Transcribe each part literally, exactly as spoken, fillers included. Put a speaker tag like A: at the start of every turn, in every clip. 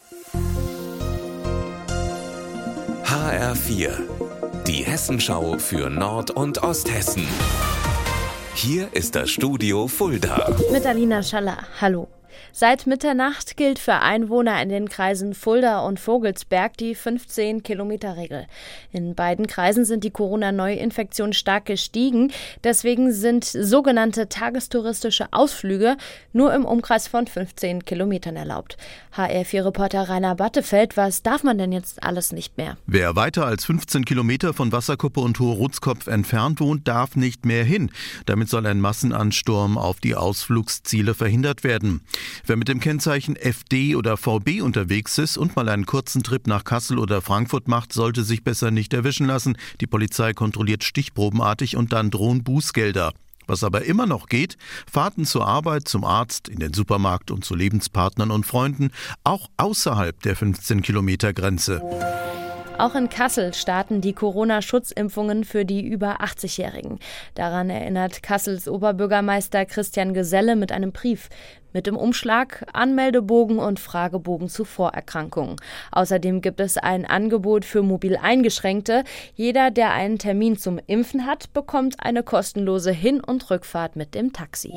A: H R vier, die Hessenschau für Nord- und Osthessen. Hier ist das Studio Fulda.
B: Mit Alina Schaller. Hallo. Seit Mitternacht gilt für Einwohner in den Kreisen Fulda und Vogelsberg die fünfzehn-Kilometer-Regel. In beiden Kreisen sind die Corona-Neuinfektionen stark gestiegen. Deswegen sind sogenannte tagestouristische Ausflüge nur im Umkreis von fünfzehn Kilometern erlaubt. H R vier Reporter Rainer Battefeld, was darf man denn jetzt alles nicht mehr?
C: Wer weiter als fünfzehn Kilometer von Wasserkuppe und Hohe-Rutskopf entfernt wohnt, darf nicht mehr hin. Damit soll ein Massenansturm auf die Ausflugsziele verhindert werden. Wer mit dem Kennzeichen F D oder V B unterwegs ist und mal einen kurzen Trip nach Kassel oder Frankfurt macht, sollte sich besser nicht erwischen lassen. Die Polizei kontrolliert stichprobenartig und dann drohen Bußgelder. Was aber immer noch geht: Fahrten zur Arbeit, zum Arzt, in den Supermarkt und zu Lebenspartnern und Freunden, auch außerhalb der fünfzehn-Kilometer-Grenze.
B: Auch in Kassel starten die Corona-Schutzimpfungen für die über achtzig-Jährigen. Daran erinnert Kassels Oberbürgermeister Christian Geselle mit einem Brief. Mit im Umschlag Anmeldebogen und Fragebogen zu Vorerkrankungen. Außerdem gibt es ein Angebot für mobil Eingeschränkte. Jeder, der einen Termin zum Impfen hat, bekommt eine kostenlose Hin- und Rückfahrt mit dem Taxi.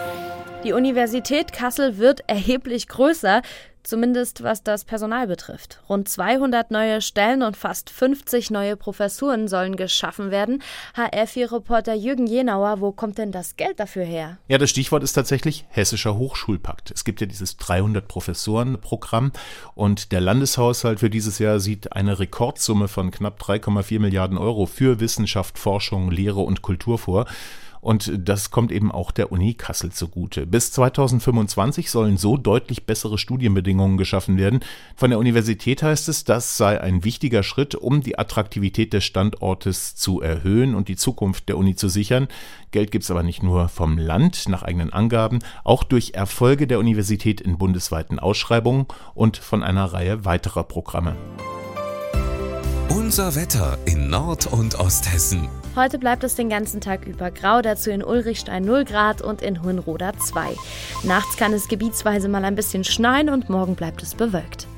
B: Die Universität Kassel wird erheblich größer, zumindest was das Personal betrifft. Rund zweihundert neue Stellen und fast fünfzig neue Professuren sollen geschaffen werden. H R vier Reporter Jürgen Jenauer, wo kommt denn das Geld dafür her?
D: Ja, das Stichwort ist tatsächlich Hessischer Hochschulpakt. Es gibt ja dieses dreihundert Professoren-Programm und der Landeshaushalt für dieses Jahr sieht eine Rekordsumme von knapp drei Komma vier Milliarden Euro für Wissenschaft, Forschung, Lehre und Kultur vor. Und das kommt eben auch der Uni Kassel zugute. Bis zweitausendfünfundzwanzig sollen so deutlich bessere Studienbedingungen geschaffen werden. Von der Universität heißt es, das sei ein wichtiger Schritt, um die Attraktivität des Standortes zu erhöhen und die Zukunft der Uni zu sichern. Geld gibt es aber nicht nur vom Land, nach eigenen Angaben, auch durch Erfolge der Universität in bundesweiten Ausschreibungen und von einer Reihe weiterer Programme.
A: Unser Wetter in Nord- und Osthessen.
B: Heute bleibt es den ganzen Tag über grau, dazu in Ulrichstein null Grad und in Hohenroda zwei. Nachts kann es gebietsweise mal ein bisschen schneien und morgen bleibt es bewölkt.